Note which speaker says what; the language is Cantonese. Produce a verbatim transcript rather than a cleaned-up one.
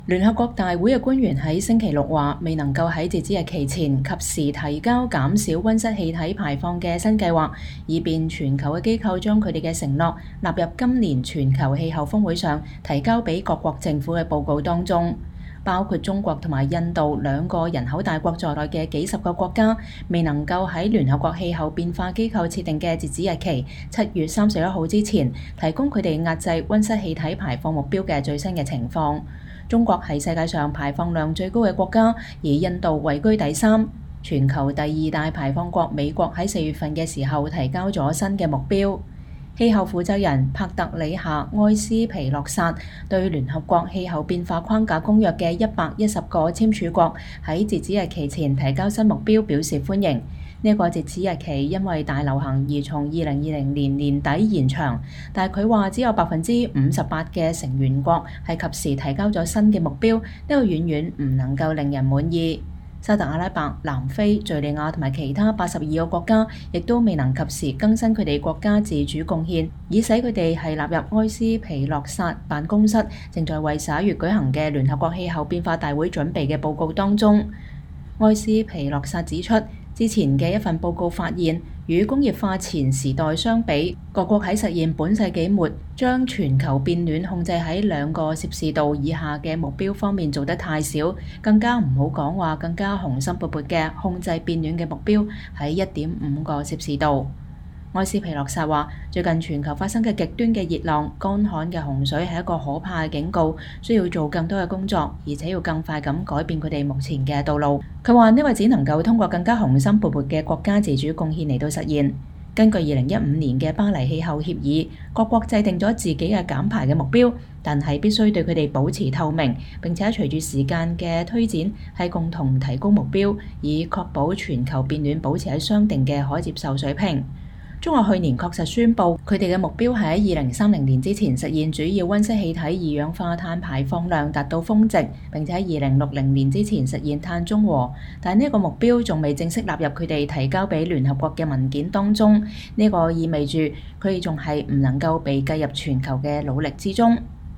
Speaker 1: 聯合國大會嘅官員喺星期六話，未能夠喺截止日期前及時提交減少溫室氣體排放嘅新計劃，以便全球嘅機構將佢哋嘅承諾納入今年全球氣候峰會上提交俾各國政府嘅報告當中。包括中國同埋印度兩個人口大國在內嘅幾十個國家，未能夠喺聯合國氣候變化機構設定嘅截止日期七月三十一號之前，提供佢哋壓制溫室氣體排放目標嘅最新嘅情況。中國係世界上排放量最高嘅國家，而印度位居第三。全球第二大排放國美國喺四月份嘅時候提交咗新嘅目標。氣候負責人帕特里夏埃斯皮洛薩對聯合國氣候變化框架公約嘅一百一十個簽署國喺截止日期前提交新目標表示歡迎。呢、這個截止日期因為大流行而從二零二零年年底延長，但係佢話只有百分之五十八嘅成員國係及時提交咗新嘅目標，呢、這個遠遠唔能夠令人滿意。沙特阿拉伯、南非、敘利亞同埋其他八十二個國家，亦都未能及時更新佢哋國家自主貢獻，以使佢哋係納入埃斯皮洛薩辦公室正在為十一月舉行嘅聯合國氣候變化大會準備嘅報告當中。埃斯皮洛薩指出，之前嘅一份報告發現，與工業化前時代相比，各國喺實現本世紀末將全球變暖控制喺兩個攝氏度以下嘅目標方面做得太少，更加唔好講話更加雄心勃勃嘅控制變暖嘅目標喺一點五個攝氏度。埃斯皮洛薩話：最近全球發生嘅極端嘅熱浪、乾旱嘅洪水係一個可怕嘅警告，需要做更多嘅工作，而且要更快咁改變佢哋目前嘅道路。佢話呢個只能夠通過更加雄心勃勃嘅國家自主貢獻嚟到實現。根據二零一五年嘅巴黎氣候協議，各國制定咗自己嘅減排嘅目標，但係必須對佢哋保持透明，並且隨住時間嘅推展係共同提高目標，以確保全球變暖保持喺相定嘅可接受水平。中國去年確實宣布，佢哋嘅目標係喺二零三零年之前實現主要溫室氣體二氧化碳排放量達到峰值，並且喺二零六零年之前實現碳中和。但係呢個目標仲未正式納入佢哋提交俾聯合國嘅文件當中，呢個意味住佢哋仲係唔能夠被計入全球嘅努力之中。